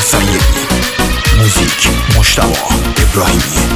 سیدی، موزیک مجتبی ابراهیمی.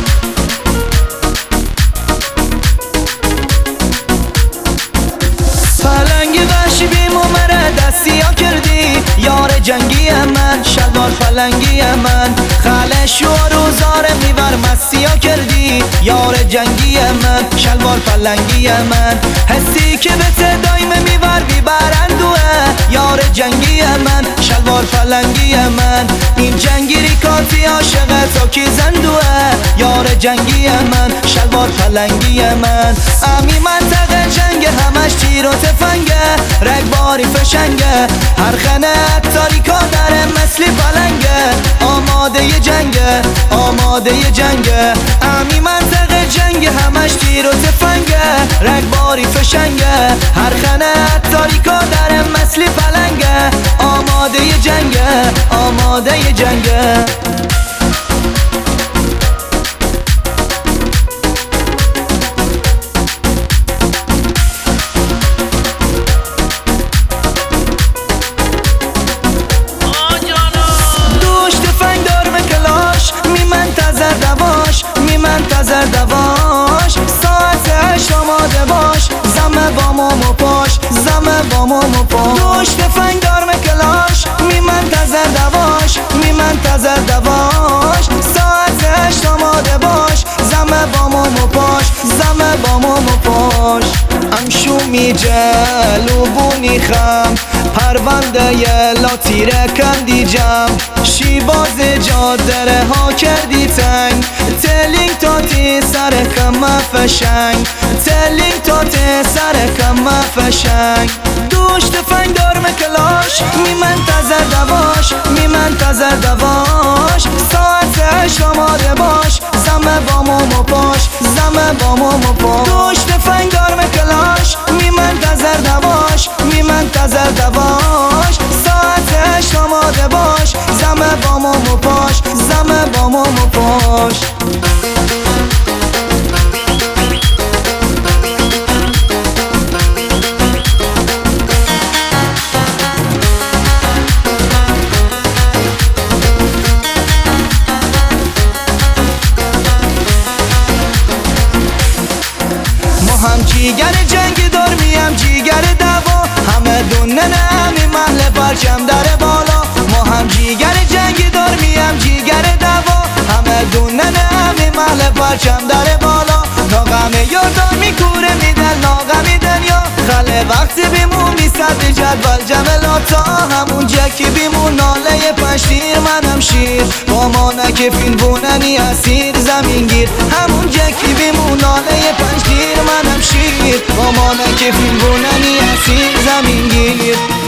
پلنگ وحشی بیمو مره دستی ها کردی، یار جنگی من شلوار پلنگی من، خلش و روزاره میبر مستی ها کردی، یار جنگی من شلوار پلنگی من، حسی که به دایم میبر بیبرندوه، یار جنگی من شلوار پلنگی من، این جنگیری کاتی عاشقه تا کی زندوه، یار جنگی من شلوار پلنگی من. امی منطقه جنگ همش تیر و تفنگه، رگباری فشنگه، هر خنه تاریکا داره مثل پلنگه، آماده جنگه آماده جنگه. امی منطقه جنگ همش تیر و تفنگه، رگباری فشنگه، هر خنه تاریکا داره مثل پلنگه، آماده جنگه آماده جنگه. منتظر دواش ساعت 8 آماده باش، زمه بامو پاش زمه بامو پاش، دوش تفنگ دار مکلاش می منتظر دواش می منتظر دواش، ساعت 8 آماده باش، زمه بامو پاش زمه بامو پاش. امشو می جلوبونی خم پرونده لاتیره کندی جم، شیباز جادره ها کردی تنگ، تلینگ تاتی سر کم فشنگ، تلینگ تاتی سر کم فشنگ، دوش تفنگ دار مکلاش می منتظر دواش می منتظر دواش، ساعت 8 آماده باش، زمه بامو پاش زمه بامو پاش، دوش تفنگ دار مکلاش می منتظر دواش می منتظر دواش، ساعت 8 آماده باش، زمه بامو پاش زمه بامو پاش. هم جیگر جنگ دار میم جیگر دوا، همه دونه نمی محل پرچم در بالا، ما هم جیگر جنگ دار میم جیگر دوا، همه دونه نمی محل پرچم در بالا، ناغم یاردار میکوره میدل ناغم دنیا، خله وقتی بیمون میصد جدول جملاتا، همون جکی بیمون ناله پشتیر منم شیر، با ما نکفین بوننی اسیر زمین گیر، همون جکی بیمون ناله پشتیر منم شیر، با ما نکفین بوننی اسیر زمین گیر.